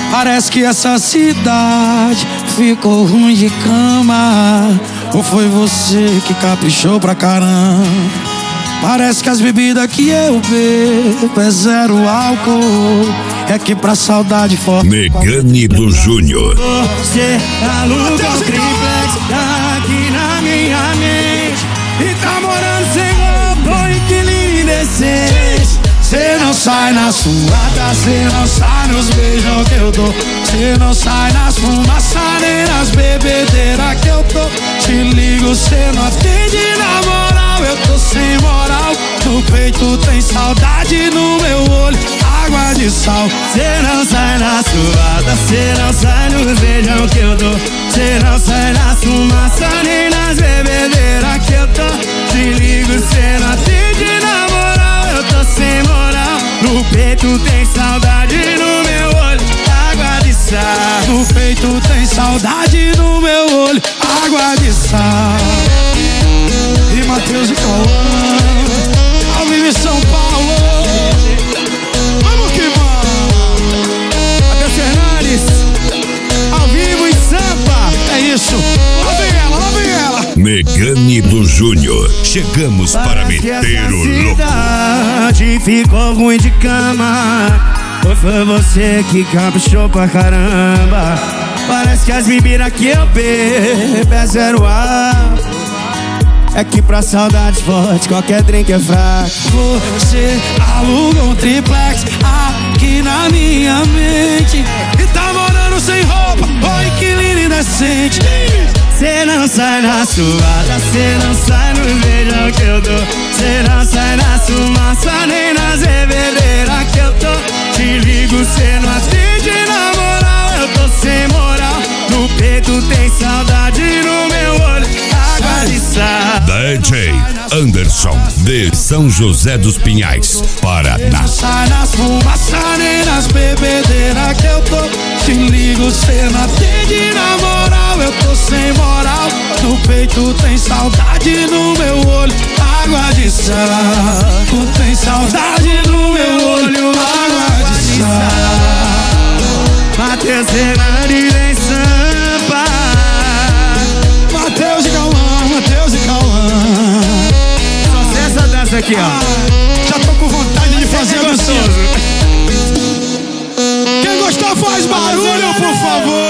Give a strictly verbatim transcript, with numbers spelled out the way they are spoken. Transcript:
Parece que essa cidade ficou ruim de cama. Ou foi você que caprichou pra caramba? Parece que as bebidas que eu bebo é zero álcool. É que pra saudade forte Megane do Júnior. Você aluga um triplex aqui na minha mente e tá morando sem roupa, inquilino indecente. Cê não sai na suada, cê não sai nos beijos que eu dou. Cê não sai nas fumaças nem nas bebedeiras que eu tô. Te ligo, cê não atende na moral, eu tô sem moral. No peito tem saudade, no meu olho água de sal. Cê não sai na suada, cê não sai nos beijos que eu dou. Cê não sai nas fumaças nem nas bebedeiras que eu tô. Te ligo, cê não atende na moral, eu tô sem moral. No peito tem saudade, no meu olho água de sal. No peito tem saudade, no meu olho água de sal. E Matheus e Cauã, ao vivo em São Paulo. Vamos que vamos. Matheus Fernandes, ao vivo em Sampa. É isso, lá vem ela, lá vem ela. Megane do Júnior. Chegamos para meter o louco. Ficou ruim de cama. Ou foi você que caprichou pra caramba? Parece que as bebidas que eu bebo é zero álcool. É que pra saudade forte qualquer drink é fraco. Você aluga um triplex aqui na minha mente e tá morando sem roupa, ô inquilino indecente. Cê não sai na suada, cê não sai no beijão que eu dou. Cê não sai na fumaça nem nas bebedeiras que eu tô. Te ligo, cê não atende na moral, eu tô sem moral. No peito tem saudade, no meu olho água de sal. D J Anderson de São José dos Pinhais, Paraná. Cê não sai nas fumaças nem nas bebedeiras que eu tô. Te ligo, cê não atende na moral, eu tô sem moral. No peito tem saudade, no meu olho água de sal. Tu tem saudade, no meu olho água de sal. Matheus Fernandes em Sampa. Matheus e Cauã, Matheus e Cauã. Só essa dança aqui, ó. Já tô com vontade de fazer gostoso. Quem gostar faz barulho, por favor.